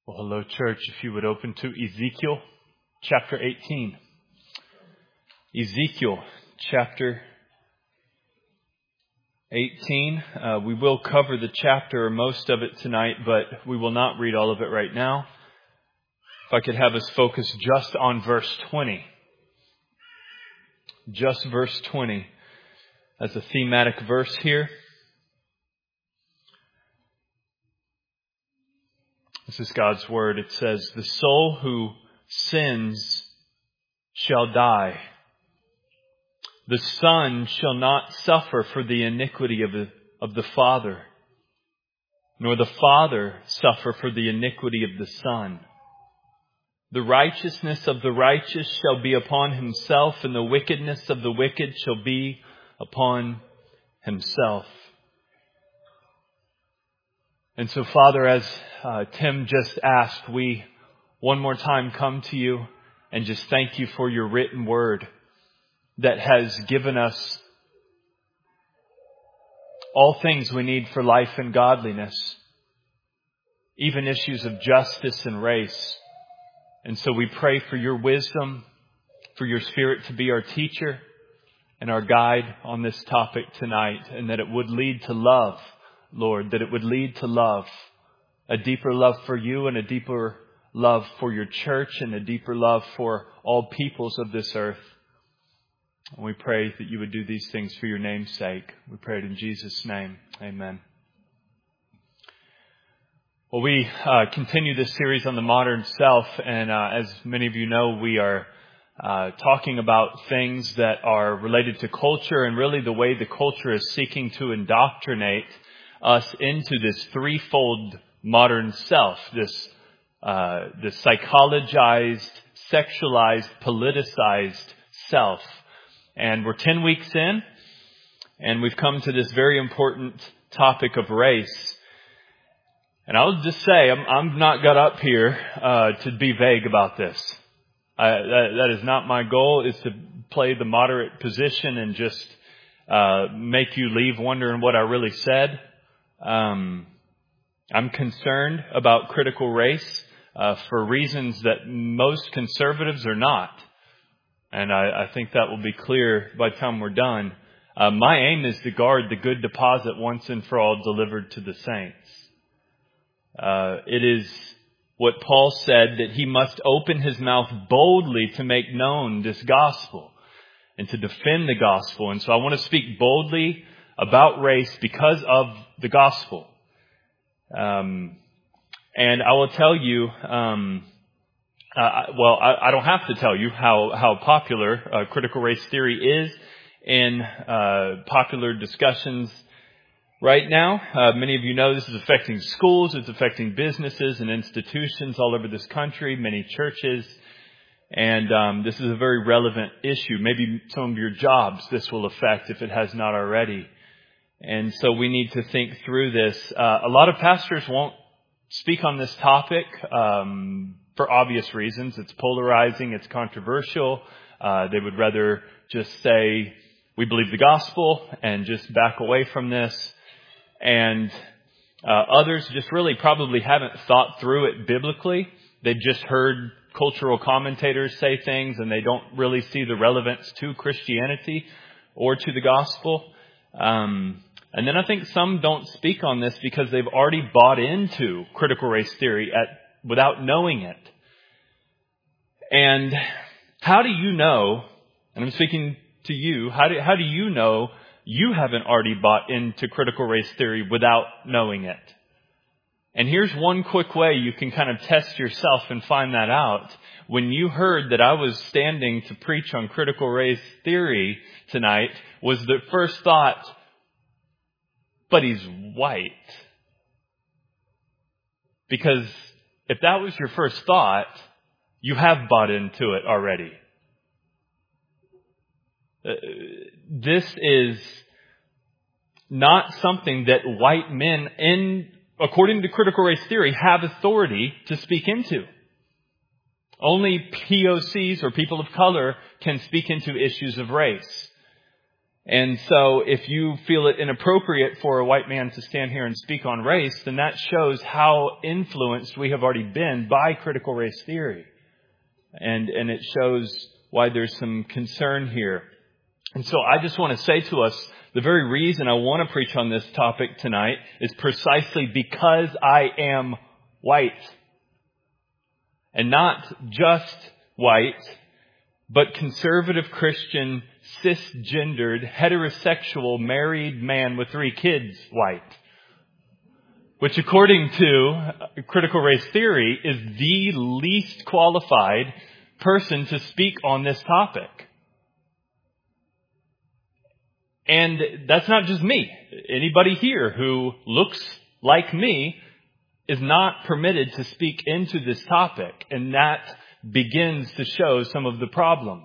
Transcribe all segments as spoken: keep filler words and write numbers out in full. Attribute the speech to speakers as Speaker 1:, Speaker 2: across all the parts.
Speaker 1: Well, hello, church. If you would open to Ezekiel chapter eighteen. Ezekiel chapter eighteen. Uh, we will cover the chapter or most of it tonight, but we will not read all of it right now. If I could have us focus just on verse twenty. Just verse twenty as a thematic verse here. This is God's word. It says, "The soul who sins shall die. The son shall not suffer for the iniquity of the, of the father, nor the father suffer for the iniquity of the son. The righteousness of the righteous shall be upon himself, and the wickedness of the wicked shall be upon himself." And so, Father, as uh, Tim just asked, we one more time come to you and just thank you for your written word that has given us all things we need for life and godliness, even issues of justice and race. And so we pray for your wisdom, for your Spirit to be our teacher and our guide on this topic tonight, and that it would lead to love, Lord, that it would lead to love, a deeper love for you and a deeper love for your church and a deeper love for all peoples of this earth. And we pray that you would do these things for your name's sake. We pray it in Jesus' name. Amen. Well, we uh, continue this series on the modern self, and uh, as many of you know, we are uh, talking about things that are related to culture and really the way the culture is seeking to indoctrinate us into this threefold modern self, this uh, this psychologized, sexualized, politicized self. And we're ten weeks in, and we've come to this very important topic of race. And I'll just say, I'm, I'm not got up here uh, to be vague about this. I, that, that is not my goal, is to play the moderate position and just uh, make you leave wondering what I really said. Um, I'm concerned about critical race uh, for reasons that most conservatives are not. And I, I think that will be clear by the time we're done. Uh, my aim is to guard the good deposit once and for all delivered to the saints. Uh, it is what Paul said, that he must open his mouth boldly to make known this gospel and to defend the gospel. And so I want to speak boldly about race because of the gospel. Um, and I will tell you, um, uh, well, I, I don't have to tell you how, how popular uh, critical race theory is in uh, popular discussions right now. Uh, many of you know this is affecting schools, it's affecting businesses and institutions all over this country, many churches. And um, this is a very relevant issue. Maybe some of your jobs this will affect if it has not already. And so we need to think through this. Uh, a lot of pastors won't speak on this topic um, for obvious reasons. It's polarizing. It's controversial. Uh, they would rather just say, we believe the gospel and just back away from this. And uh, others just really probably haven't thought through it biblically. They've just heard cultural commentators say things and they don't really see the relevance to Christianity or to the gospel. Um, and then I think some don't speak on this because they've already bought into critical race theory at, without knowing it. And how do you know, and I'm speaking to you, how do, how do you know you haven't already bought into critical race theory without knowing it? And here's one quick way you can kind of test yourself and find that out. When you heard that I was standing to preach on critical race theory tonight, was the first thought, but he's white? Because if that was your first thought, you have bought into it already. Uh, this is not something that white men, in according to critical race theory, have authority to speak into. Only P O Cs or people of color can speak into issues of race. And so if you feel it inappropriate for a white man to stand here and speak on race, then that shows how influenced we have already been by critical race theory. And, and it shows why there's some concern here. And so I just want to say to us, the very reason I want to preach on this topic tonight is precisely because I am white. And not just white, but conservative Christian, cisgendered, heterosexual, married man with three kids white. Which according to critical race theory is the least qualified person to speak on this topic. And that's not just me. Anybody here who looks like me is not permitted to speak into this topic. And that begins to show some of the problem.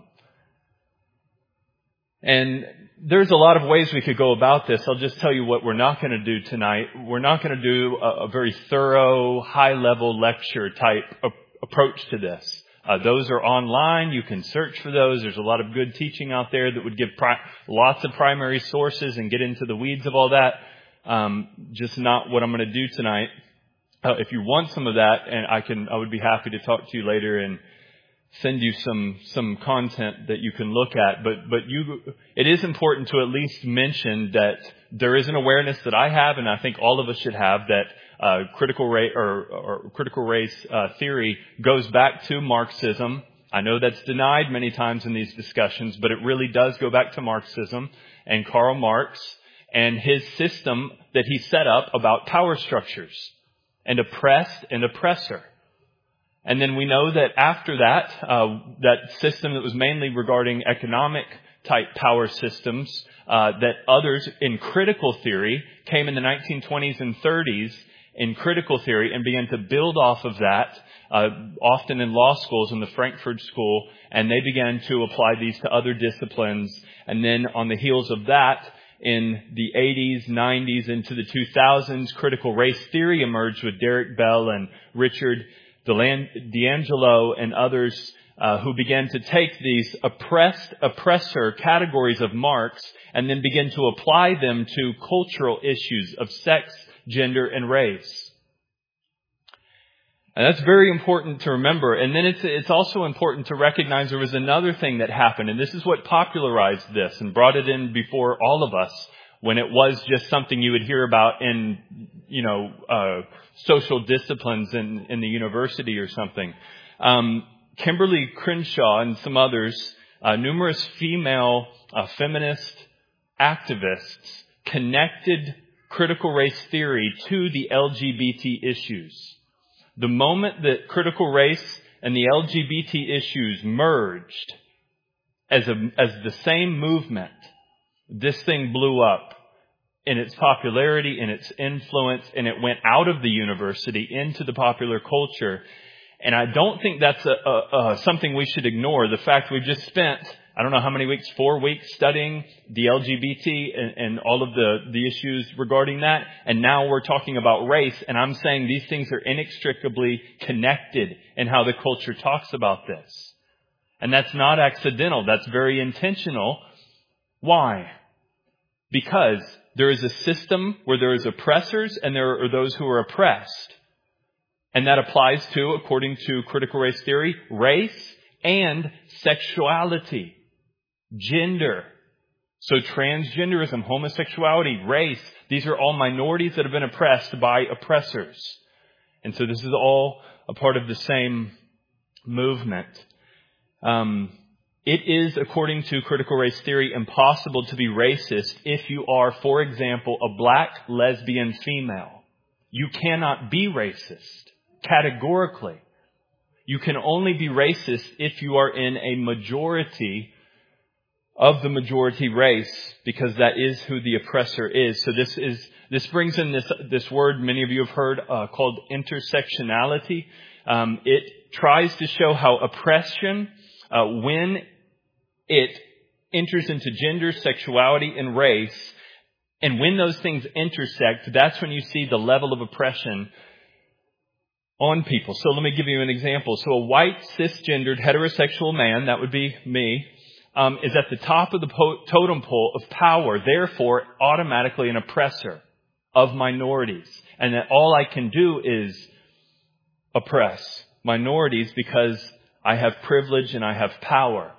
Speaker 1: And there's a lot of ways we could go about this. I'll just tell you what we're not going to do tonight. We're not going to do a, a very thorough, high-level lecture type of approach to this. Uh, those are online. You can search for those. There's a lot of good teaching out there that would give pri- lots of primary sources and get into the weeds of all that. Um, just not what I'm going to do tonight. Uh, if you want some of that, and I can, I would be happy to talk to you later and send you some, some content that you can look at. But, but you, it is important to at least mention that there is an awareness that I have, and I think all of us should have, that uh, critical race or, or critical race uh, theory goes back to Marxism. I know that's denied many times in these discussions, but it really does go back to Marxism and Karl Marx and his system that he set up about power structures and oppressed and oppressor. And then we know that after that, uh, that system that was mainly regarding economic type power systems, uh, that others in critical theory came in the nineteen twenties and thirties in critical theory and began to build off of that, uh, often in law schools, in the Frankfurt School, and they began to apply these to other disciplines. And then on the heels of that, in the eighties, nineties, into the two thousands, critical race theory emerged with Derek Bell and Richard D'Angelo and others uh, who began to take these oppressed, oppressor categories of Marx and then begin to apply them to cultural issues of sex, gender, and race. And that's very important to remember. And then it's, it's also important to recognize there was another thing that happened. And this is what popularized this and brought it in before all of us when it was just something you would hear about in, you know, uh, social disciplines in, in the university or something. Um, Kimberly Crenshaw and some others, uh, numerous female uh, feminist activists connected critical race theory to the L G B T issues. The moment that critical race and the L G B T issues merged as a, as the same movement, this thing blew up in its popularity, in its influence, and it went out of the university into the popular culture. And I don't think that's a, a, a, something we should ignore. The fact we've just spent, I don't know how many weeks, four weeks studying the L G B T and, and all of the, the issues regarding that. And now we're talking about race. And I'm saying these things are inextricably connected in how the culture talks about this. And that's not accidental. That's very intentional. Why? Because there is a system where there is oppressors and there are those who are oppressed. And that applies to, according to critical race theory, race and sexuality, gender. So transgenderism, homosexuality, race, these are all minorities that have been oppressed by oppressors. And so this is all a part of the same movement. Um, It is, according to critical race theory, impossible to be racist if you are, for example, a black lesbian female. You cannot be racist, categorically. You can only be racist if you are in a majority of the majority race, because that is who the oppressor is. So this is this brings in this this word many of you have heard uh, called intersectionality. Um, it tries to show how oppression, uh, when it enters into gender, sexuality, and race, and when those things intersect, that's when you see the level of oppression on people. So let me give you an example. So a white, cisgendered, heterosexual man, that would be me, um, is at the top of the po- totem pole of power, therefore automatically an oppressor of minorities. And that all I can do is oppress minorities because I have privilege and I have power.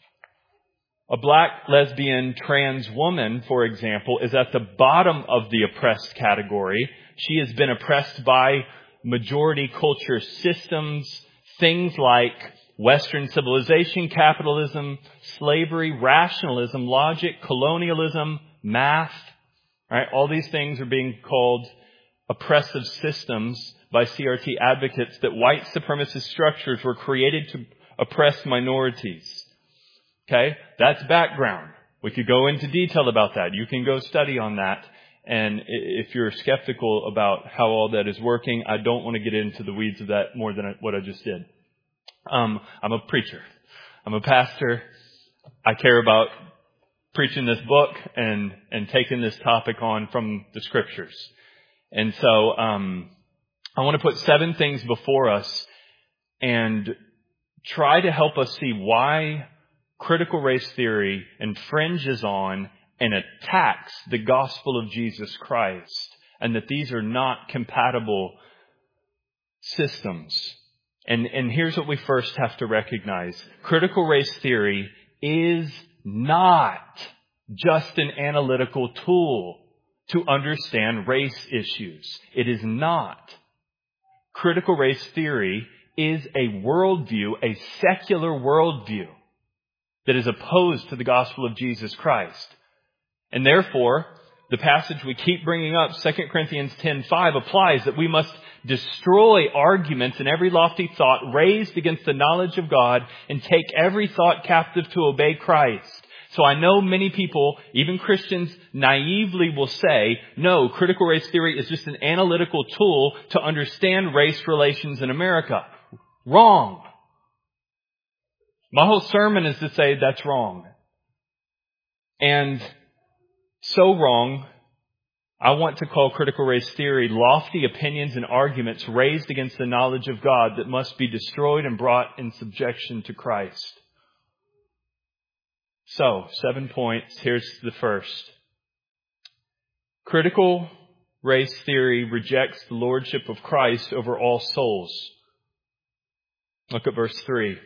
Speaker 1: A black, lesbian, trans woman, for example, is at the bottom of the oppressed category. She has been oppressed by majority culture systems, things like Western civilization, capitalism, slavery, rationalism, logic, colonialism, math. Right? All these things are being called oppressive systems by C R T advocates, that white supremacist structures were created to oppress minorities. Okay, that's background. We could go into detail about that. You can go study on that. And if you're skeptical about how all that is working, I don't want to get into the weeds of that more than what I just did. Um, I'm a preacher. I'm a pastor. I care about preaching this book and, and taking this topic on from the scriptures. And so, um, I want to put seven things before us and try to help us see why critical race theory infringes on and attacks the gospel of Jesus Christ, and that these are not compatible systems. And, and here's what we first have to recognize. Critical race theory is not just an analytical tool to understand race issues. It is not. Critical race theory is a worldview, a secular worldview, that is opposed to the gospel of Jesus Christ. And therefore, the passage we keep bringing up, Second Corinthians ten five, applies that we must destroy arguments and every lofty thought raised against the knowledge of God and take every thought captive to obey Christ. So I know many people, even Christians, naively will say, no, critical race theory is just an analytical tool to understand race relations in America. Wrong. My whole sermon is to say that's wrong. And so wrong, I want to call critical race theory lofty opinions and arguments raised against the knowledge of God that must be destroyed and brought in subjection to Christ. So, seven points. Here's the first. Critical race theory rejects the lordship of Christ over all souls. Look at verse three.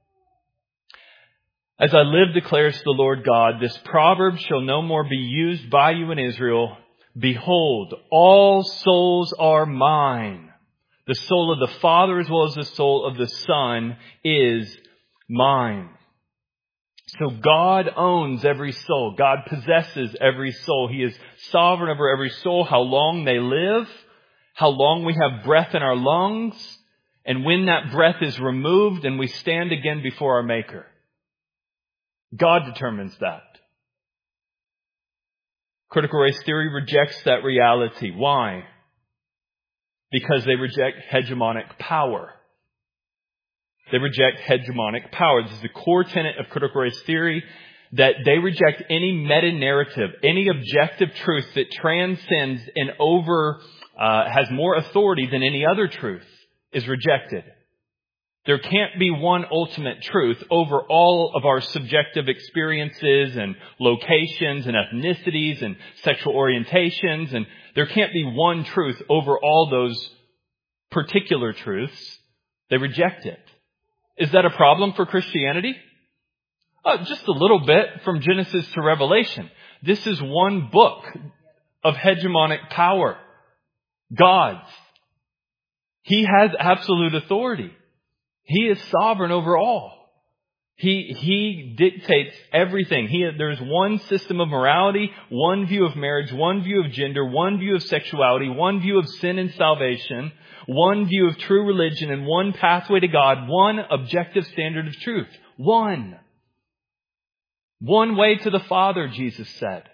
Speaker 1: As I live, declares the Lord God, this proverb shall no more be used by you in Israel. Behold, all souls are mine. The soul of the Father as well as the soul of the Son is mine. So God owns every soul. God possesses every soul. He is sovereign over every soul, how long they live, how long we have breath in our lungs, and when that breath is removed and we stand again before our Maker. God determines that. Critical race theory rejects that reality. Why? Because they reject hegemonic power. They reject hegemonic power. This is the core tenet of critical race theory, that they reject any meta-narrative, any objective truth that transcends and over, uh, has more authority than any other truth is rejected. There can't be one ultimate truth over all of our subjective experiences and locations and ethnicities and sexual orientations. And there can't be one truth over all those particular truths. They reject it. Is that a problem for Christianity? Uh, just a little bit from Genesis to Revelation. This is one book of hegemonic power. God's. He has absolute authority. He is sovereign over all. He, he dictates everything. He, there's one system of morality, one view of marriage, one view of gender, one view of sexuality, one view of sin and salvation, one view of true religion, and one pathway to God, one objective standard of truth. One. One way to the Father, Jesus said.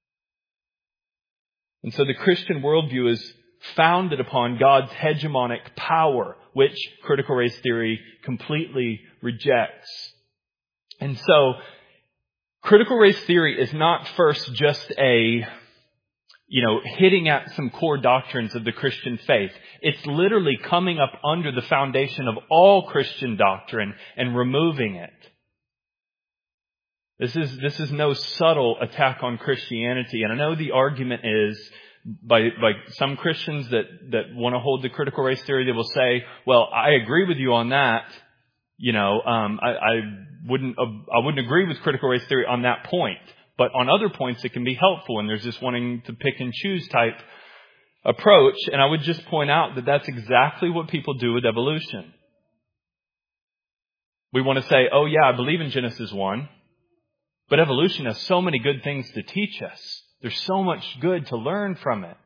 Speaker 1: And so the Christian worldview is founded upon God's hegemonic power, which critical race theory completely rejects. And so, critical race theory is not first just a, you know, hitting at some core doctrines of the Christian faith. It's literally coming up under the foundation of all Christian doctrine and removing it. This is, this is no subtle attack on Christianity. And I know the argument is by, by some Christians that, that want to hold the critical race theory, they will say, well, I agree with you on that. You know, um, I, I wouldn't, uh, I wouldn't agree with critical race theory on that point. But on other points, it can be helpful. And there's this wanting to pick and choose type approach. And I would just point out that that's exactly what people do with evolution. We want to say, oh yeah, I believe in Genesis one. But evolution has so many good things to teach us. There's so much good to learn from it.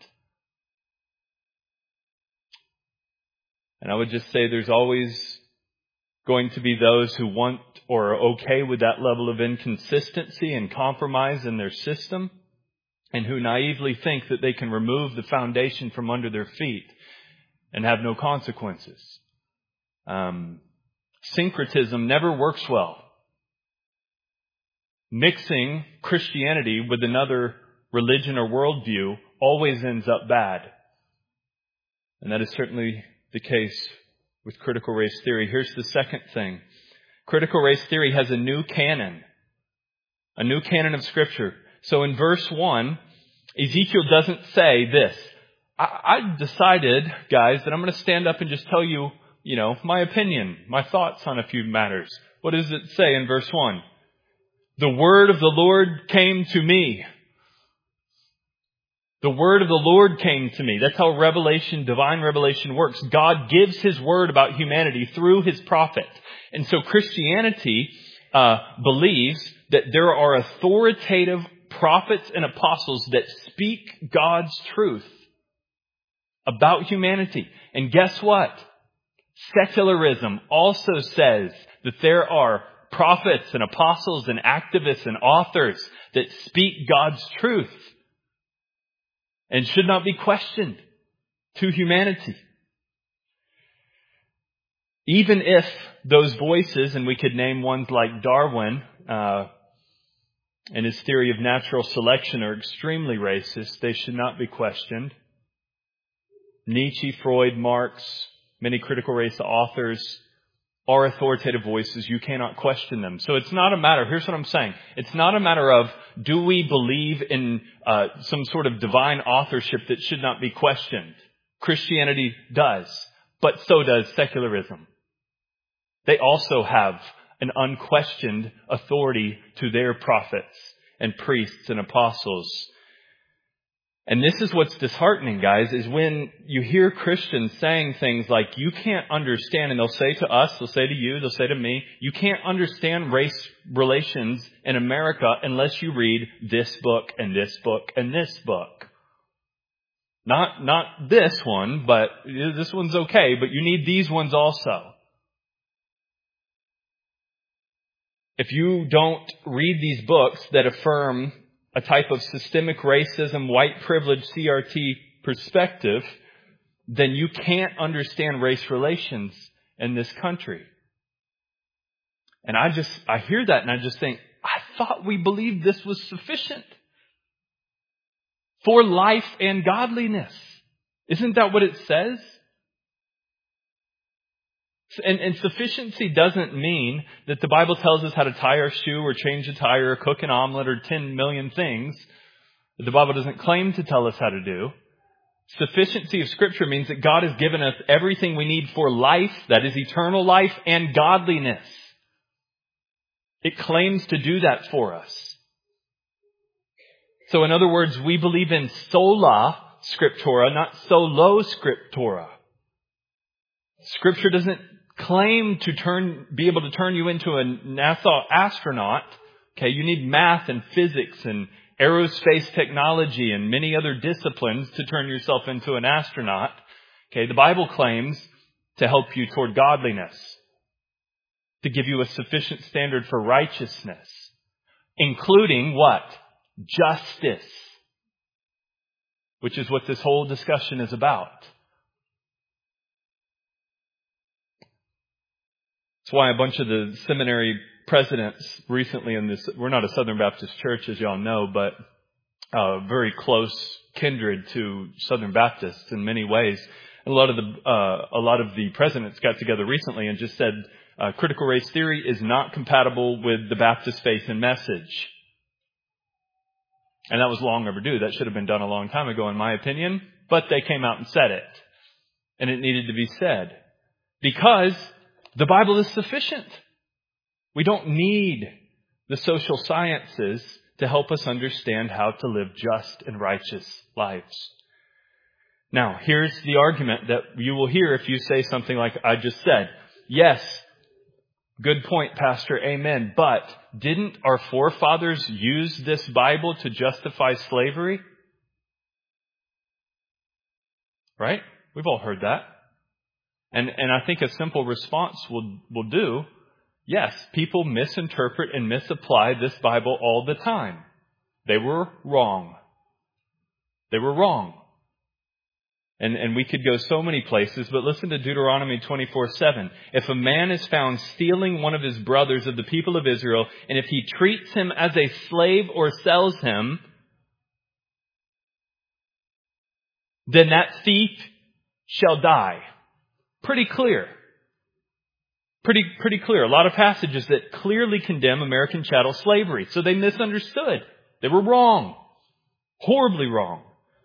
Speaker 1: And I would just say there's always going to be those who want or are okay with that level of inconsistency and compromise in their system, and who naively think that they can remove the foundation from under their feet and have no consequences. Um, syncretism never works well. Mixing Christianity with another religion or worldview always ends up bad. And that is certainly the case with critical race theory. Here's the second thing. Critical race theory has a new canon. A new canon of Scripture. So in verse one, Ezekiel doesn't say this. I, I decided, guys, that I'm going to stand up and just tell you, you know, my opinion, my thoughts on a few matters. What does it say in verse one? The word of the Lord came to me. The word of the Lord came to me. That's how revelation, divine revelation works. God gives His word about humanity through His prophet. And so Christianity uh, believes that there are authoritative prophets and apostles that speak God's truth about humanity. And guess what? Secularism also says that there are prophets and apostles and activists and authors that speak God's truth and should not be questioned to humanity. Even if those voices, and we could name ones like Darwin uh, and his theory of natural selection, are extremely racist, they should not be questioned. Nietzsche, Freud, Marx, many critical race authors are authoritative voices. You cannot question them. So it's not a matter, here's what I'm saying. It's not a matter of, do we believe in uh, some sort of divine authorship that should not be questioned? Christianity does, but so does secularism. They also have an unquestioned authority to their prophets and priests and apostles. And this is what's disheartening, guys, is when you hear Christians saying things like, you can't understand, and they'll say to us, they'll say to you, they'll say to me, you can't understand race relations in America unless you read this book and this book and this book. Not, not this one, but this one's okay, but you need these ones also. If you don't read these books that affirm a type of systemic racism, white privilege, C R T perspective, then you can't understand race relations in this country. And I just, I hear that and I just think, I thought we believed this was sufficient for life and godliness. Isn't that what it says? And, and sufficiency doesn't mean that the Bible tells us how to tie our shoe or change a tire or cook an omelet or ten million things that the Bible doesn't claim to tell us how to do. Sufficiency of Scripture means that God has given us everything we need for life, that is eternal life, and godliness. It claims to do that for us. So in other words, we believe in sola scriptura, not solo scriptura. Scripture doesn't claim to turn, be able to turn you into a NASA astronaut. Okay, you need math and physics and aerospace technology and many other disciplines to turn yourself into an astronaut. Okay, the Bible claims to help you toward godliness, to give you a sufficient standard for righteousness, including what? Justice, which is what this whole discussion is about. That's why a bunch of the seminary presidents recently in this, we're not a Southern Baptist church, as y'all know, but uh, very close kindred to Southern Baptists in many ways. And a lot of the uh, a lot of the presidents got together recently and just said, uh, critical race theory is not compatible with the Baptist faith and message. And that was long overdue. That should have been done a long time ago, in my opinion. But they came out and said it. And it needed to be said. Because the Bible is sufficient. We don't need the social sciences to help us understand how to live just and righteous lives. Now, here's the argument that you will hear if you say something like I just said. Yes, good point, Pastor, amen. But didn't our forefathers use this Bible to justify slavery? Right? We've all heard that. And and I think a simple response will, will do, yes, people misinterpret and misapply this Bible all the time. They were wrong. They were wrong. And and we could go so many places, but listen to Deuteronomy twenty-four seven. If a man is found stealing one of his brothers of the people of Israel, and if he treats him as a slave or sells him, then that thief shall die. Pretty clear. Pretty, pretty clear. A lot of passages that clearly condemn American chattel slavery. So they misunderstood. They were wrong. Horribly wrong.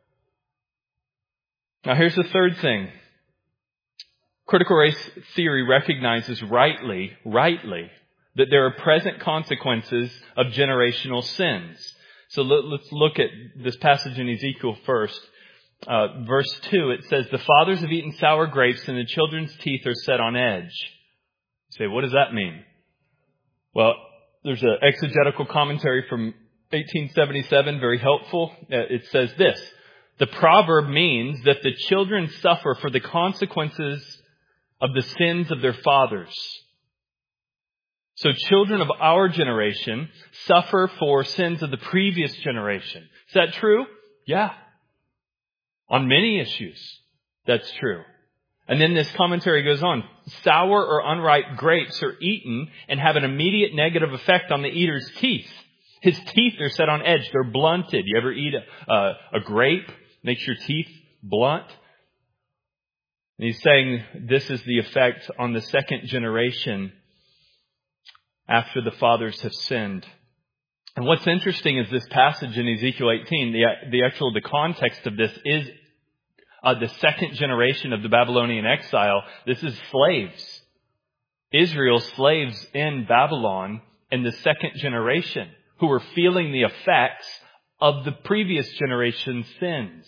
Speaker 1: Now here's the third thing. Critical race theory recognizes rightly, rightly, that there are present consequences of generational sins. So let's look at this passage in Ezekiel first. Uh, verse two, it says, the fathers have eaten sour grapes and the children's teeth are set on edge. You say, what does that mean? Well, there's an exegetical commentary from eighteen seventy-seven, very helpful. It says this. The proverb means that the children suffer for the consequences of the sins of their fathers. So children of our generation suffer for sins of the previous generation. Is that true? Yeah. On many issues, that's true. And then this commentary goes on. Sour or unripe grapes are eaten and have an immediate negative effect on the eater's teeth. His teeth are set on edge. They're blunted. You ever eat a, a, a grape? Makes your teeth blunt. And he's saying this is the effect on the second generation after the fathers have sinned. And what's interesting is this passage in Ezekiel eighteen, the, the actual, the context of this is uh, the second generation of the Babylonian exile. This is slaves. Israel slaves in Babylon in the second generation who were feeling the effects of the previous generation's sins.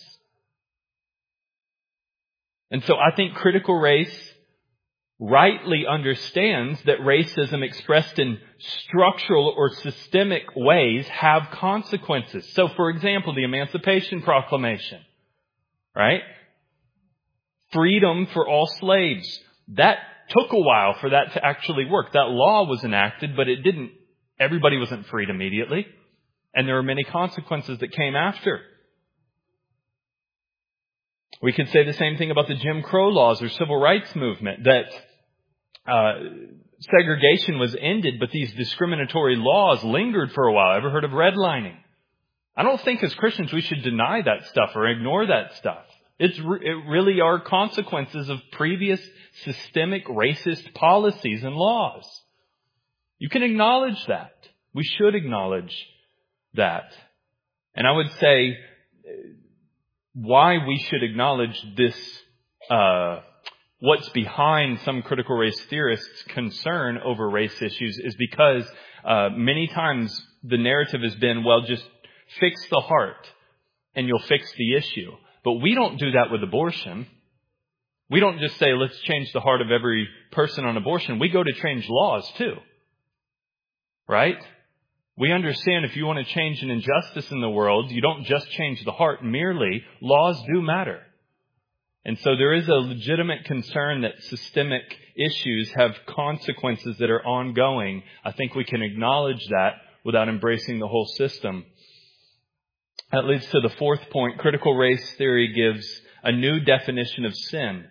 Speaker 1: And so I think critical race rightly understands that racism expressed in structural or systemic ways have consequences. So for example, the Emancipation Proclamation, right? Freedom for all slaves. That took a while for that to actually work. That law was enacted, but it didn't, everybody wasn't freed immediately. And there were many consequences that came after. We could say the same thing about the Jim Crow laws or civil rights movement, that uh, segregation was ended, but these discriminatory laws lingered for a while. Ever heard of redlining? I don't think as Christians we should deny that stuff or ignore that stuff. It's re- it really are consequences of previous systemic racist policies and laws. You can acknowledge that. We should acknowledge that. And I would say why we should acknowledge this, uh, what's behind some critical race theorists' concern over race issues is because uh, many times the narrative has been, well, just fix the heart and you'll fix the issue. But we don't do that with abortion. We don't just say, let's change the heart of every person on abortion. We go to change laws too. Right? We understand if you want to change an injustice in the world, you don't just change the heart merely. Laws do matter. And so there is a legitimate concern that systemic issues have consequences that are ongoing. I think we can acknowledge that without embracing the whole system. That leads to the fourth point. Critical race theory gives a new definition of sin.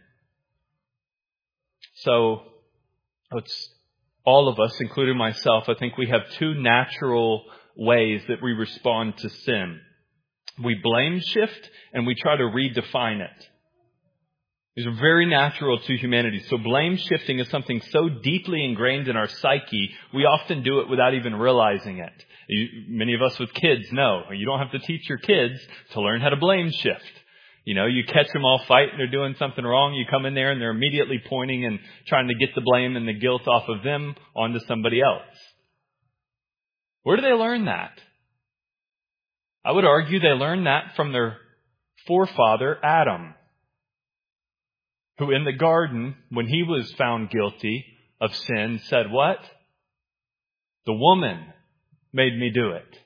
Speaker 1: So it's all of us, including myself, I think we have two natural ways that we respond to sin. We blame shift and we try to redefine it. These are very natural to humanity. So blame shifting is something so deeply ingrained in our psyche, we often do it without even realizing it. You, many of us with kids know you don't have to teach your kids to learn how to blame shift. You know, you catch them all fighting, they're doing something wrong, you come in there and they're immediately pointing and trying to get the blame and the guilt off of them onto somebody else. Where do they learn that? I would argue they learned that from their forefather, Adam, who in the garden, when he was found guilty of sin, said what? The woman made me do it.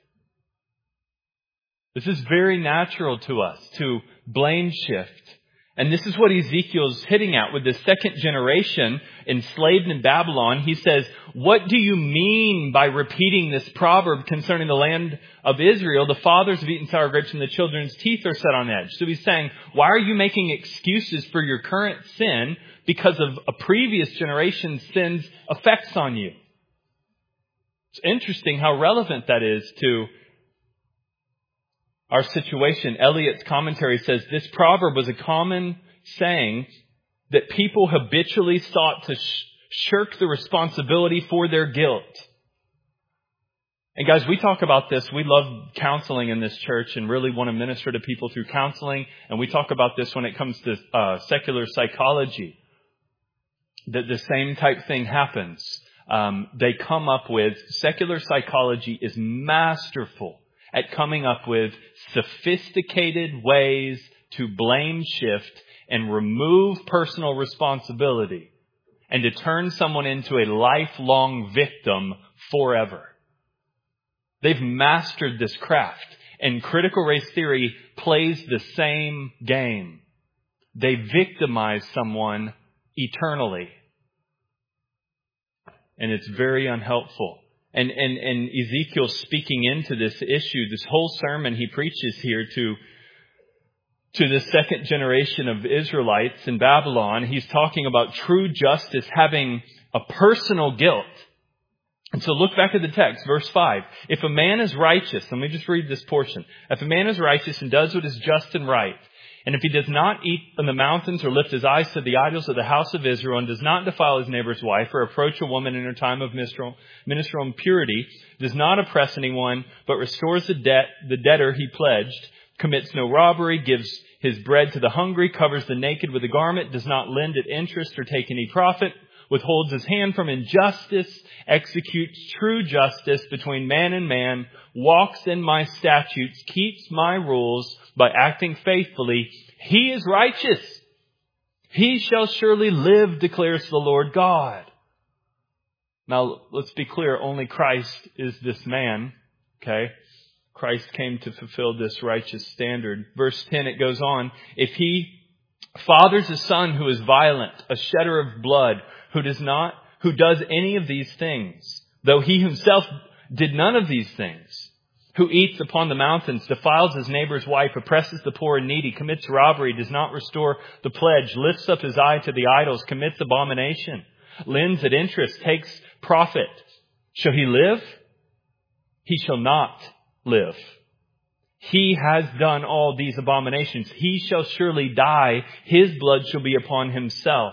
Speaker 1: This is very natural to us, to blame shift. And this is what Ezekiel's hitting at with the second generation enslaved in Babylon. He says, what do you mean by repeating this proverb concerning the land of Israel? The fathers have eaten sour grapes and the children's teeth are set on edge. So he's saying, why are you making excuses for your current sin because of a previous generation's sin's effects on you? It's interesting how relevant that is to our situation. Eliot's commentary says this proverb was a common saying that people habitually sought to sh- shirk the responsibility for their guilt. And guys, we talk about this. We love counseling in this church and really want to minister to people through counseling. And we talk about this when it comes to uh, secular psychology. That the same type thing happens. Um, they come up with, secular psychology is masterful at coming up with sophisticated ways to blame shift and remove personal responsibility and to turn someone into a lifelong victim forever. They've mastered this craft, and critical race theory plays the same game. They victimize someone eternally. And it's very unhelpful. And, and, and Ezekiel speaking into this issue, this whole sermon he preaches here to, to the second generation of Israelites in Babylon, he's talking about true justice having a personal guilt. And so look back at the text, verse five. If a man is righteous, let me just read this portion. If a man is righteous and does what is just and right, and if he does not eat on the mountains or lift his eyes to the idols of the house of Israel and does not defile his neighbor's wife or approach a woman in her time of ministerial, ministerial impurity, does not oppress anyone, but restores the debt, the debtor he pledged, commits no robbery, gives his bread to the hungry, covers the naked with a garment, does not lend at interest or take any profit, withholds his hand from injustice, executes true justice between man and man, walks in my statutes, keeps my rules by acting faithfully, he is righteous. He shall surely live, declares the Lord God. Now, let's be clear, only Christ is this man, okay? Christ came to fulfill this righteous standard. Verse ten, it goes on, if he fathers a son who is violent, a shedder of blood, who does not, who does any of these things, though he himself did none of these things, who eats upon the mountains, defiles his neighbor's wife, oppresses the poor and needy, commits robbery, does not restore the pledge, lifts up his eye to the idols, commits abomination, lends at interest, takes profit. Shall he live? He shall not live. He has done all these abominations. He shall surely die. His blood shall be upon himself.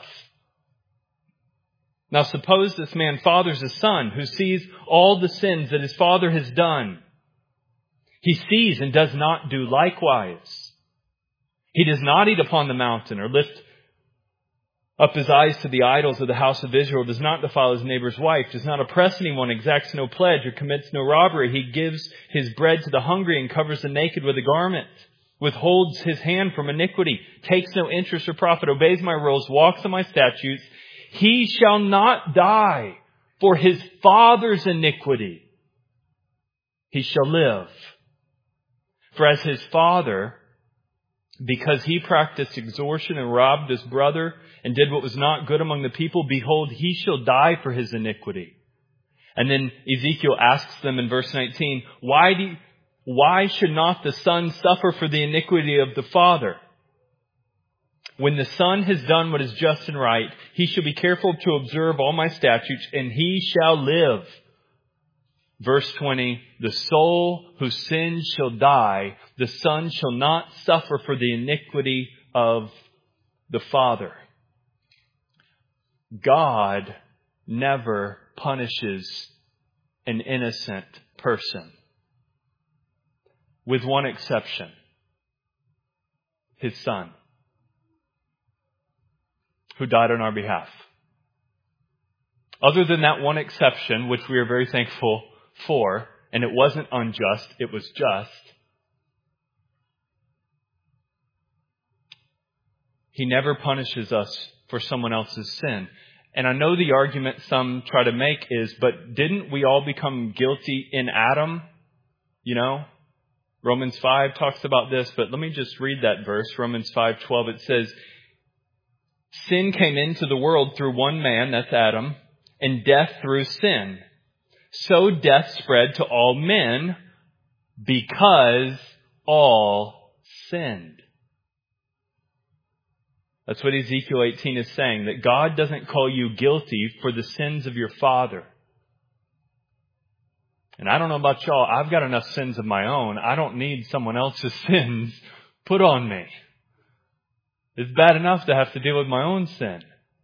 Speaker 1: Now suppose this man fathers a son who sees all the sins that his father has done. He sees and does not do likewise. He does not eat upon the mountain or lift up his eyes to the idols of the house of Israel, does not defile his neighbor's wife, does not oppress anyone, exacts no pledge, or commits no robbery. He gives his bread to the hungry and covers the naked with a garment, withholds his hand from iniquity, takes no interest or profit, obeys my rules, walks in my statutes. He shall not die for his father's iniquity. He shall live. For as his father, because he practiced extortion and robbed his brother and did what was not good among the people, behold, he shall die for his iniquity. And then Ezekiel asks them in verse nineteen, why do you, why should not the son suffer for the iniquity of the father? When the son has done what is just and right, he shall be careful to observe all my statutes, and he shall live. Verse twenty, the soul who sins shall die. The son shall not suffer for the iniquity of the Father. God never punishes an innocent person. With one exception. His Son. Who died on our behalf. Other than that one exception, which we are very thankful for, and it wasn't unjust, it was just, He never punishes us for someone else's sin. And I know the argument some try to make is, but didn't we all become guilty in Adam? You know, Romans five talks about this, but let me just read that verse. Romans five twelve, it says, sin came into the world through one man, that's Adam, and death through sin. So death spread to all men because all sinned. That's what Ezekiel eighteen is saying, that God doesn't call you guilty for the sins of your father. And I don't know about y'all, I've got enough sins of my own. I don't need someone else's sins put on me. It's bad enough to have to deal with my own sin.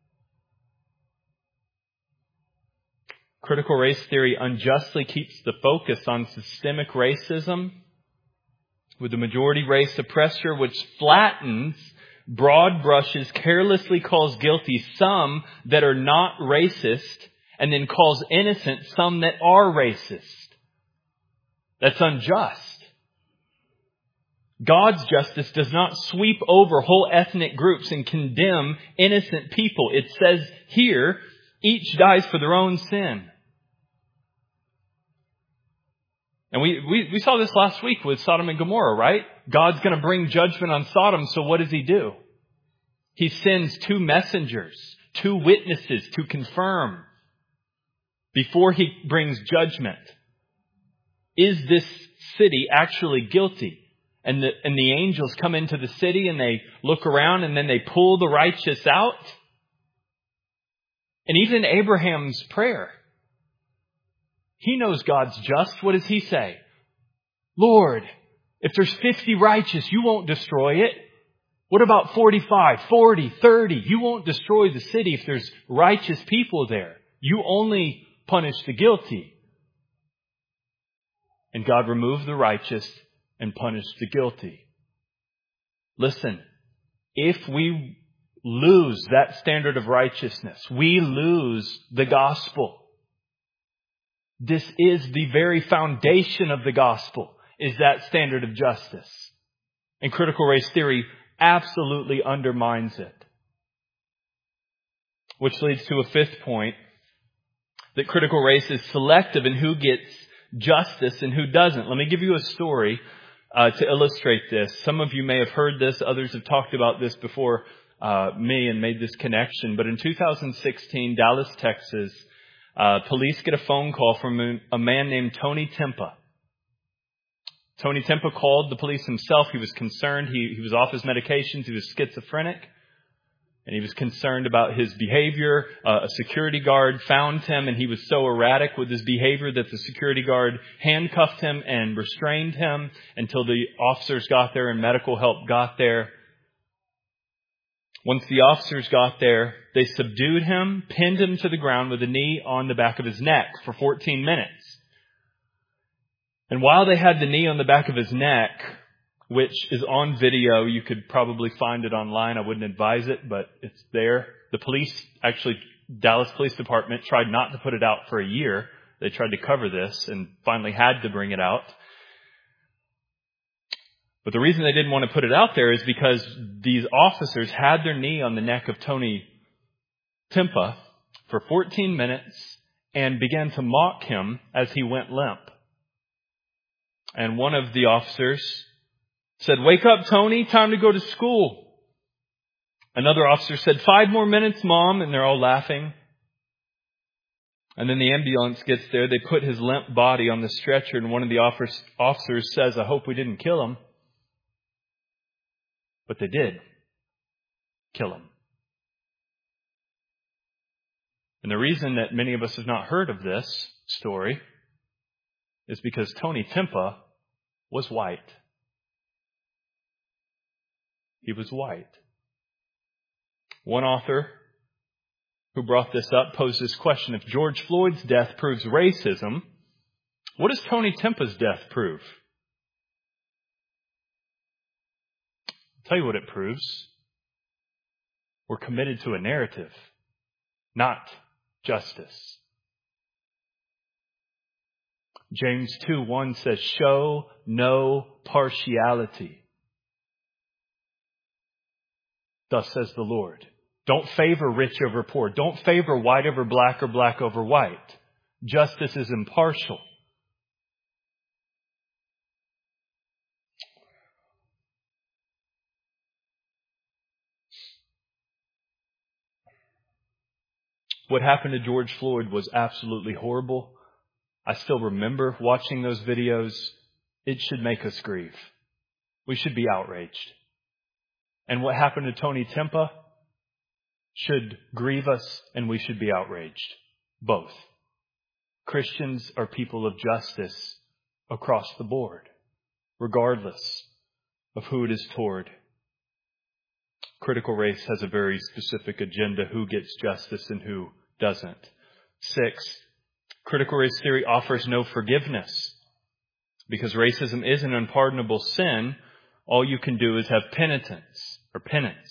Speaker 1: Critical race theory unjustly keeps the focus on systemic racism with the majority race oppressor, which flattens, broad brushes, carelessly calls guilty some that are not racist, and then calls innocent some that are racist. That's unjust. God's justice does not sweep over whole ethnic groups and condemn innocent people. It says here, each dies for their own sin. And we, we, we saw this last week with Sodom and Gomorrah, right? God's going to bring judgment on Sodom, so what does He do? He sends two messengers, two witnesses to confirm before He brings judgment. Is this city actually guilty? And the, and the angels come into the city and they look around and then they pull the righteous out. And even Abraham's prayer, he knows God's just. What does he say? Lord, if there's fifty righteous, you won't destroy it. What about forty-five, forty, thirty? You won't destroy the city if there's righteous people there. You only punish the guilty. And God removed the righteous and punished the guilty. Listen, if we lose that standard of righteousness, we lose the gospel. This is the very foundation of the gospel, is that standard of justice. And critical race theory absolutely undermines it. Which leads to a fifth point, that critical race is selective in who gets justice and who doesn't. Let me give you a story uh, to illustrate this. Some of you may have heard this. Others have talked about this before uh, me and made this connection. But in two thousand sixteen, Dallas, Texas, uh, police get a phone call from a, a man named Tony Timpa. Tony Timpa called the police himself. He was concerned. He, he was off his medications. He was schizophrenic. And he was concerned about his behavior. Uh, a security guard found him, and he was so erratic with his behavior that the security guard handcuffed him and restrained him until the officers got there and medical help got there. Once the officers got there, they subdued him, pinned him to the ground with a knee on the back of his neck for fourteen minutes. And while they had the knee on the back of his neck, which is on video, you could probably find it online. I wouldn't advise it, but it's there. The police, actually, Dallas Police Department tried not to put it out for a year. They tried to cover this and finally had to bring it out. But the reason they didn't want to put it out there is because these officers had their knee on the neck of Tony Timpa for fourteen minutes and began to mock him as he went limp. And one of the officers said, "Wake up, Tony, time to go to school." Another officer said, "Five more minutes, Mom," and they're all laughing. And then the ambulance gets there. They put his limp body on the stretcher, and one of the officers says, "I hope we didn't kill him." But they did kill him. And the reason that many of us have not heard of this story is because Tony Timpa was white. He was white. One author who brought this up posed this question: if George Floyd's death proves racism, what does Tony Tempa's death prove? I'll tell you what it proves. We're committed to a narrative, not justice. James two one says, show no partiality. Thus says the Lord. Don't favor rich over poor. Don't favor white over black or black over white. Justice is impartial. What happened to George Floyd was absolutely horrible. I still remember watching those videos. It should make us grieve. We should be outraged. And what happened to Tony Tempa should grieve us, and we should be outraged. Both. Christians are people of justice across the board, regardless of who it is toward. Critical race has a very specific agenda: who gets justice and who doesn't. Six, critical race theory offers no forgiveness. Because racism is an unpardonable sin, all you can do is have penitence or penance.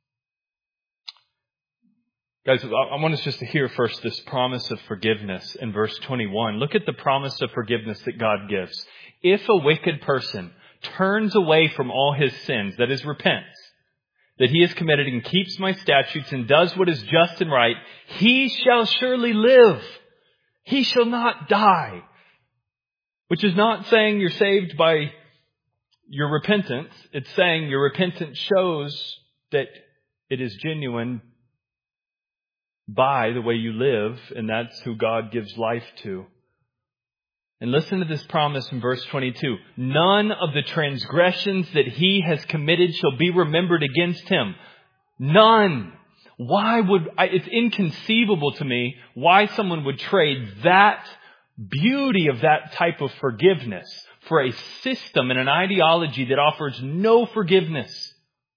Speaker 1: Guys, I want us just to hear first this promise of forgiveness in verse twenty-one. Look at the promise of forgiveness that God gives. If a wicked person turns away from all his sins, that is, repents, that he has committed and keeps my statutes and does what is just and right, he shall surely live. He shall not die. Which is not saying you're saved by your repentance. It's saying your repentance shows that it is genuine by the way you live, and that's who God gives life to. And listen to this promise in verse twenty-two. None of the transgressions that he has committed shall be remembered against him. None. Why would, I, it's inconceivable to me why someone would trade that beauty of that type of forgiveness for a system and an ideology that offers no forgiveness.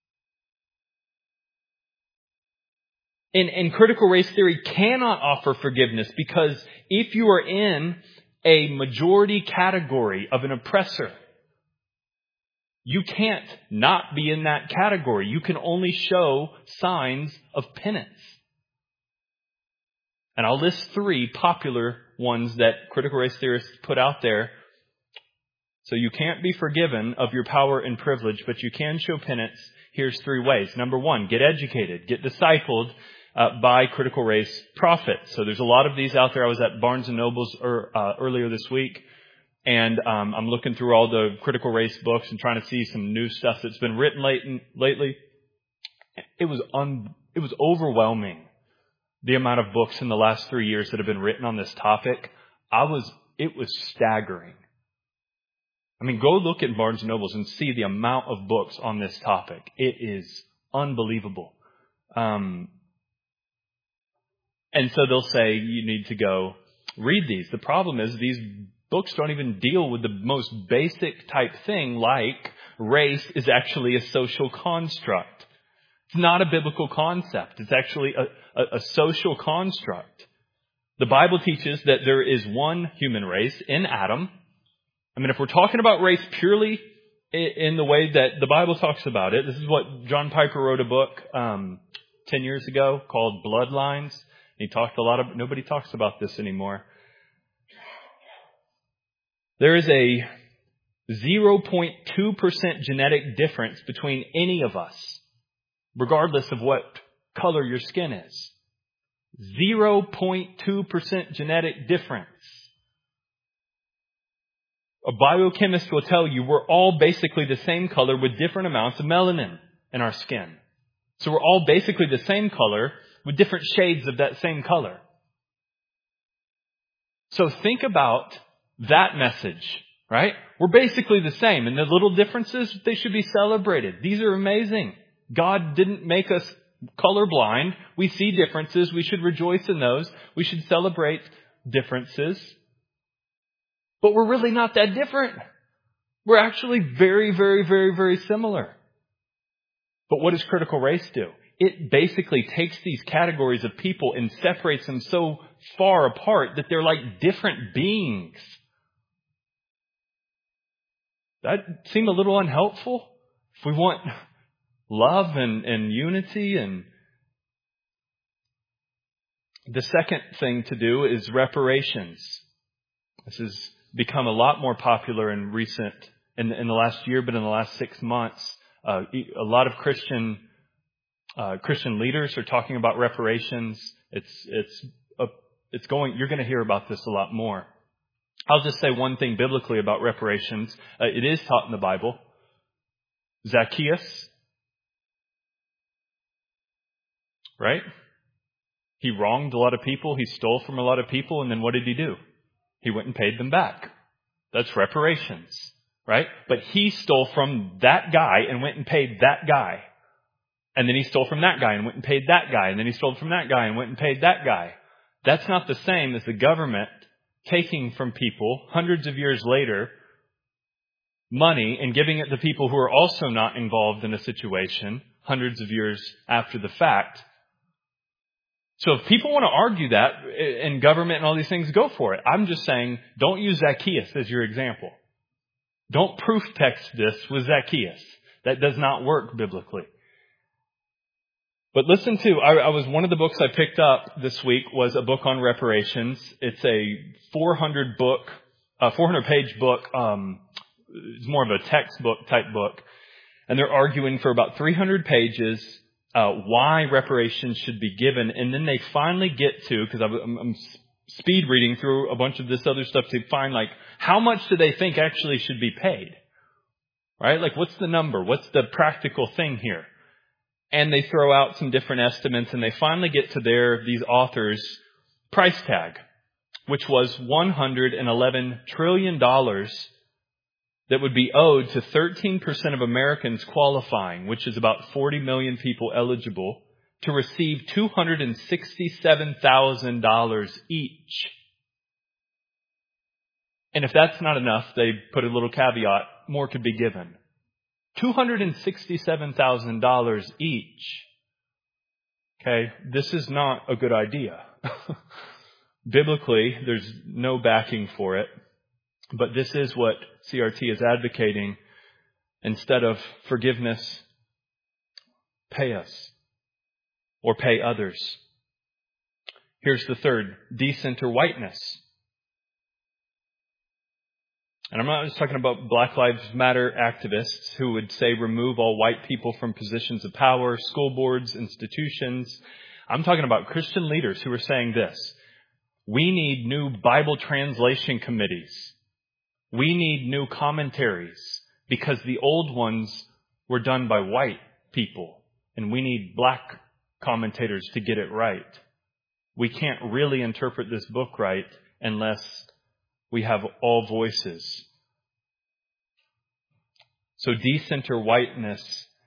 Speaker 1: And, and critical race theory cannot offer forgiveness, because if you are in a majority category of an oppressor, you can't not be in that category. You can only show signs of penance. And I'll list three popular ones that critical race theorists put out there. So you can't be forgiven of your power and privilege, but you can show penance. Here's three ways. Number one, get educated, get discipled uh, by critical race prophets. So there's a lot of these out there. I was at Barnes and Noble's er, uh, earlier this week, and um, I'm looking through all the critical race books and trying to see some new stuff that's been written late, lately. It was un, it was overwhelming, the amount of books in the last three years that have been written on this topic. I was, it was staggering. I mean, go look at Barnes and Noble's and see the amount of books on this topic. It is unbelievable. Um, and so they'll say you need to go read these. The problem is these books don't even deal with the most basic type thing, like race is actually a social construct. It's not a biblical concept. It's actually a, a, a social construct. The Bible teaches that there is one human race in Adam. I mean, if we're talking about race purely in the way that the Bible talks about it, this is what John Piper wrote a book um, ten years ago called Bloodlines. He talked a lot of, nobody talks about this anymore. There is a zero point two percent genetic difference between any of us, regardless of what color your skin is. zero point two percent genetic difference. A biochemist will tell you we're all basically the same color with different amounts of melanin in our skin. So we're all basically the same color with different shades of that same color. So think about that message, right? We're basically the same, and the little differences, they should be celebrated. These are amazing. God didn't make us colorblind. We see differences. We should rejoice in those. We should celebrate differences. But we're really not that different. We're actually very, very, very, very similar. But what does critical race do? it basically takes these categories of people and separates them so far apart that they're like different beings. That seem a little unhelpful? If we want love and, and unity and the second thing to do is reparations. This has become a lot more popular in recent, in, in the last year, but in the last six months, uh, a lot of Christian uh, Christian leaders are talking about reparations. It's it's a, it's going. You're going to hear about this a lot more. I'll just say one thing biblically about reparations. Uh, it is taught in the Bible. Zacchaeus, right? He wronged a lot of people. He stole from a lot of people. And then what did he do? He went and paid them back. That's reparations, right? But he stole from that guy and went and paid that guy. And then he stole from that guy and went and paid that guy. And then he stole from that guy and went and paid that guy. That's not the same as the government taking from people hundreds of years later money and giving it to people who are also not involved in a situation hundreds of years after the fact. So if people want to argue that in government and all these things, go for it. I'm just saying, don't use Zacchaeus as your example. Don't proof text this with Zacchaeus. That does not work biblically. But listen to, I, I was, one of the books I picked up this week was a book on reparations. It's a four hundred book, uh, four hundred page book. Um, it's more of a textbook type book. And they're arguing for about three hundred pages Uh, why reparations should be given. And then they finally get to, because I'm, I'm speed reading through a bunch of this other stuff to find, like, how much do they think actually should be paid? Right? Like, what's the number? What's the practical thing here? And they throw out some different estimates, and they finally get to their, these authors' price tag, which was one hundred eleven trillion dollars that would be owed to thirteen percent of Americans qualifying, which is about forty million people eligible, to receive two hundred sixty-seven thousand dollars each. And if that's not enough, they put a little caveat, more could be given. two hundred sixty-seven thousand dollars each. Okay, this is not a good idea. Biblically, there's no backing for it. But this is what C R T is advocating. Instead of forgiveness, pay us or pay others. Here's the third, decent or whiteness. And I'm not just talking about Black Lives Matter activists who would say remove all white people from positions of power, school boards, institutions. I'm talking about Christian leaders who are saying this. We need new Bible translation committees. We need new commentaries because the old ones were done by white people, and we need black commentators to get it right. We can't really interpret this book right unless we have all voices. So decent or whiteness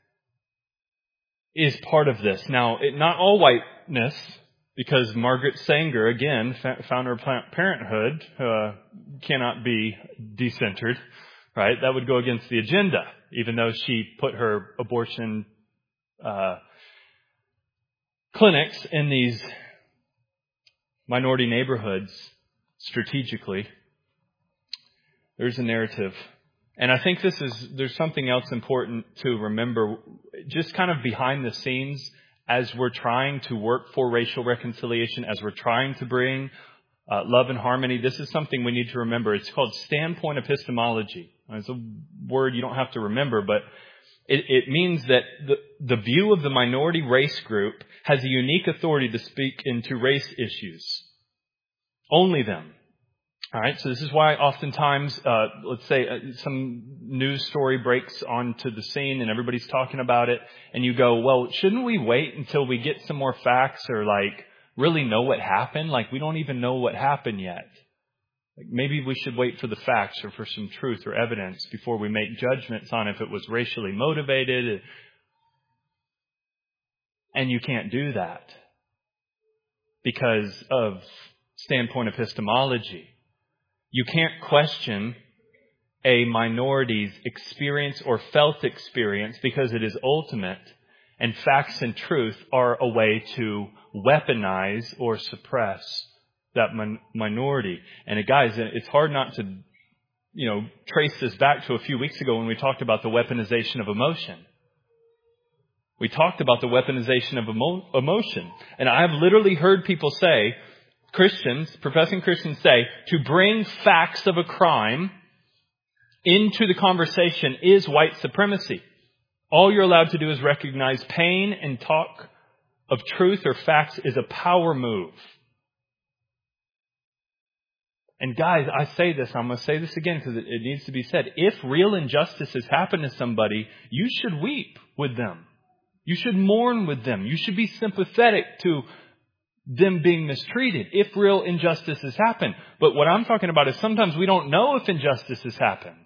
Speaker 1: is part of this. Now, it, not all whiteness, because Margaret Sanger, again, founder of Planned Parenthood, uh, cannot be decentered, right? That would go against the agenda, even though she put her abortion uh, clinics in these minority neighborhoods strategically. There's a narrative. And I think this is, there's something else important to remember, just kind of behind the scenes, as we're trying to work for racial reconciliation, as we're trying to bring uh, love and harmony. This is something we need to remember. It's called standpoint epistemology. It's a word you don't have to remember, but it, it means that the, the view of the minority race group has a unique authority to speak into race issues. Only them. All right, so this is why oftentimes, uh, let's say uh, some news story breaks onto the scene and everybody's talking about it, and you go, well, shouldn't we wait until we get some more facts or like really know what happened? Like we don't even know what happened yet. Like maybe we should wait for the facts or for some truth or evidence before we make judgments on if it was racially motivated. And you can't do that because of standpoint epistemology. You can't question a minority's experience or felt experience because it is ultimate And facts and truth are a way to weaponize or suppress that min- minority. And uh, guys, it's hard not to, you know, trace this back to a few weeks ago when we talked about the weaponization of emotion. We talked about the weaponization of emo- emotion. And I've literally heard people say, Christians, professing Christians say, to bring facts of a crime into the conversation is white supremacy. All you're allowed to do is recognize pain, and talk of truth or facts is a power move. And guys, I say this, I'm going to say this again because it, it needs to be said. If real injustice has happened to somebody, you should weep with them. You should mourn with them. You should be sympathetic to them being mistreated if real injustice has happened. But what I'm talking about is sometimes we don't know if injustice has happened.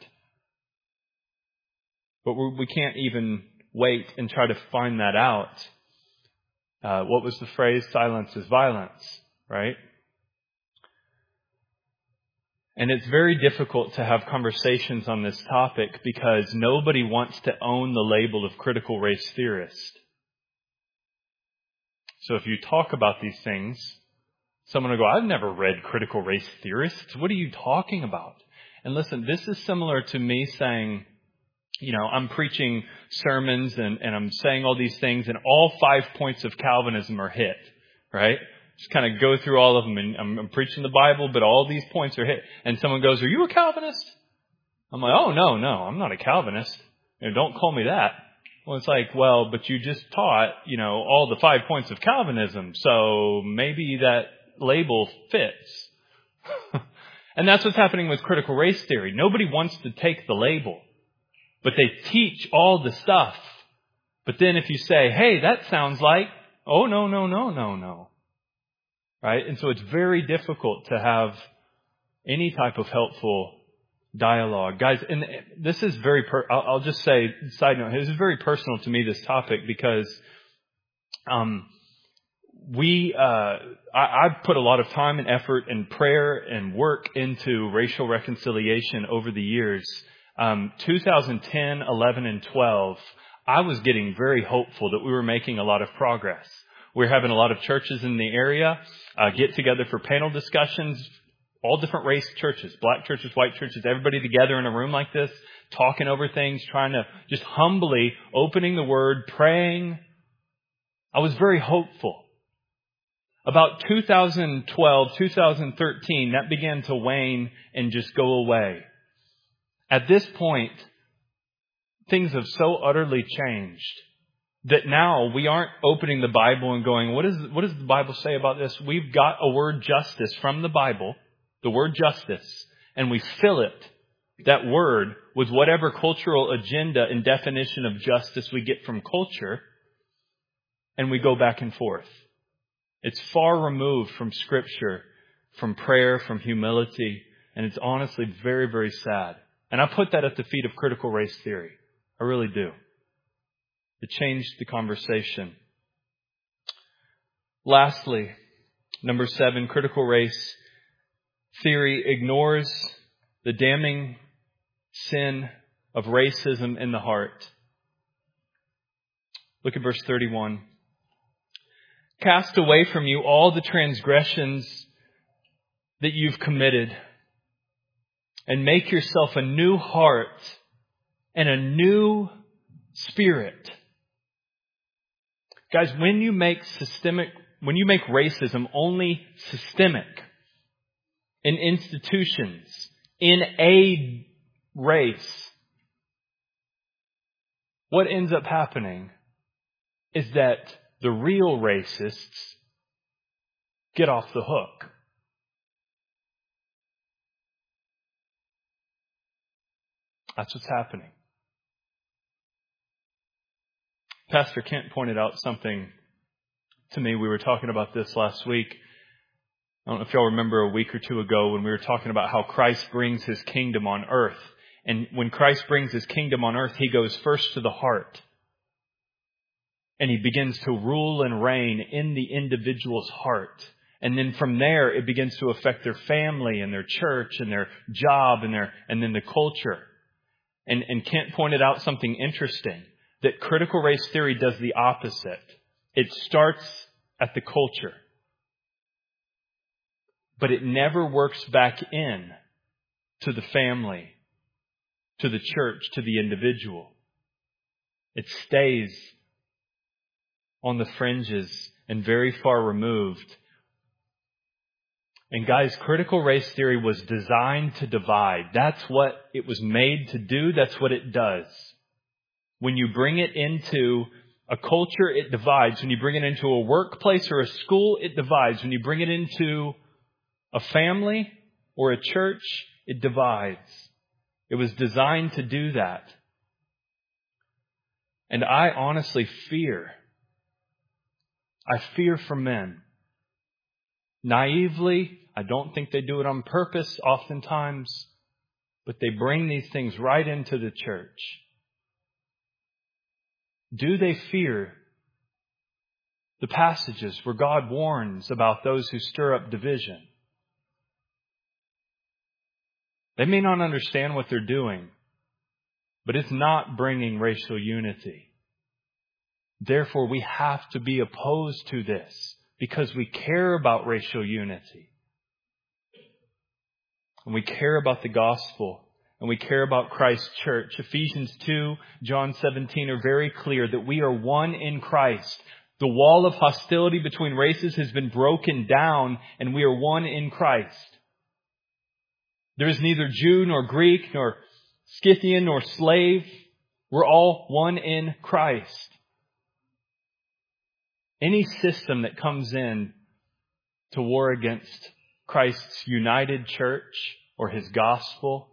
Speaker 1: But we're, we can't even wait and try to find that out. Uh, what was the phrase? Silence is violence, right? And it's very difficult to have conversations on this topic because nobody wants to own the label of critical race theorist. So if you talk about these things, someone will go, I've never read critical race theorists. What are you talking about? And listen, this is similar to me saying, you know, I'm preaching sermons and, and I'm saying all these things and all five points of Calvinism are hit, right? Just kind of go through all of them and I'm, I'm preaching the Bible, but all these points are hit. And someone goes, are you a Calvinist? I'm like, oh, no, no, I'm not a Calvinist. You know, don't call me that. Well, it's like, well, but you just taught, you know, all the five points of Calvinism. So maybe that label fits. And that's what's happening with critical race theory. Nobody wants to take the label. But they teach all the stuff. But then if you say, hey, that sounds like, oh, no, no, no, no, no. Right? And so it's very difficult to have any type of helpful dialogue. Guys, and this is very, per- I'll, I'll just say, side note, this is very personal to me, this topic, because um, we, uh, I, I've put a lot of time and effort and prayer and work into racial reconciliation over the years. Um, two thousand ten, eleven, and twelve, I was getting very hopeful that we were making a lot of progress. We were having a lot of churches in the area uh, get together for panel discussions, all different race churches, black churches, white churches, everybody together in a room like this, talking over things, trying to just humbly opening the Word, praying. I was very hopeful. About two thousand twelve, two thousand thirteen, that began to wane and just go away. At this point, things have so utterly changed that now we aren't opening the Bible and going, what is, what does the Bible say about this? We've got a word justice from the Bible, the word justice, and we fill it, that word, with whatever cultural agenda and definition of justice we get from culture, and we go back and forth. It's far removed from Scripture, from prayer, from humility, and it's honestly very, very sad. And I put that at the feet of critical race theory. I really do. It changed the conversation. Lastly, number seven, critical race theory ignores the damning sin of racism in the heart. Look at verse thirty-one. Cast away from you all the transgressions that you've committed, and make yourself a new heart and a new spirit. Guys, when you make systemic, when you make racism only systemic in institutions, in a race, what ends up happening is that the real racists get off the hook. That's what's happening. Pastor Kent pointed out something to me. We were talking about this last week. I don't know if y'all remember a week or two ago when we were talking about how Christ brings His kingdom on earth. And when Christ brings His kingdom on earth, He goes first to the heart. And He begins to rule and reign in the individual's heart. And then from there, it begins to affect their family and their church and their job and their and then the culture. And, and Kent pointed out something interesting. that critical race theory does the opposite. It starts at the culture, but it never works back in to the family, to the church, to the individual. It stays on the fringes and very far removed. And guys, critical race theory was designed to divide. That's what it was made to do. That's what it does. When you bring it into a culture, it divides. When you bring it into a workplace or a school, it divides. When you bring it into a family or a church, it divides. It was designed to do that. And I honestly fear, I fear for men. Naively, I don't think they do it on purpose oftentimes, but they bring these things right into the church. Do they fear the passages where God warns about those who stir up division? They may not understand what they're doing, but it's not bringing racial unity. Therefore, we have to be opposed to this because we care about racial unity. And we care about the gospel. And we care about Christ's church. Ephesians two, John seventeen are very clear that we are one in Christ. The wall of hostility between races has been broken down and we are one in Christ. There is neither Jew nor Greek nor Scythian nor slave. We're all one in Christ. Any system that comes in to war against Christ's united church or His gospel,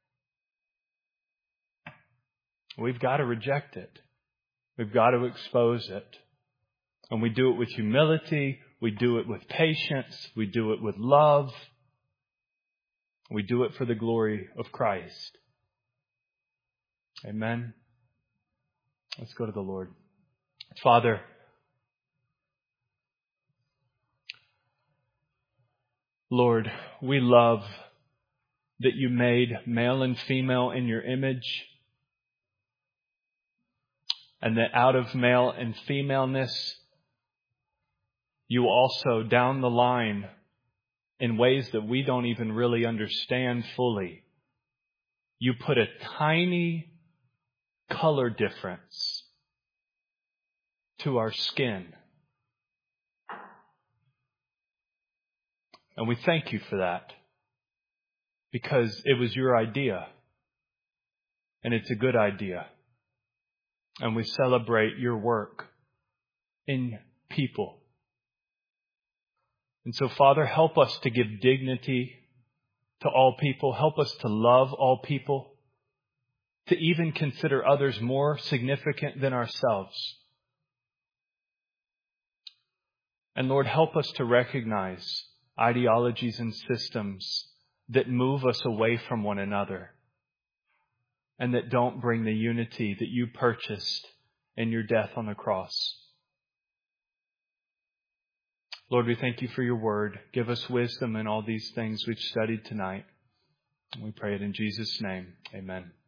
Speaker 1: we've got to reject it. We've got to expose it. And we do it with humility. We do it with patience. We do it with love. We do it for the glory of Christ. Amen. Let's go to the Lord. Father, Lord, we love that you made male and female in your image, and that out of male and femaleness, you also, down the line, in ways that we don't even really understand fully, you put a tiny color difference to our skin. And we thank you for that, because it was your idea, and it's a good idea. And we celebrate your work in people. And so, Father, help us to give dignity to all people. Help us to love all people, to even consider others more significant than ourselves. And Lord, help us to recognize ideologies and systems that move us away from one another and that don't bring the unity that you purchased in your death on the cross. Lord, we thank you for your word. Give us wisdom in all these things we've studied tonight. We pray it in Jesus' name. Amen.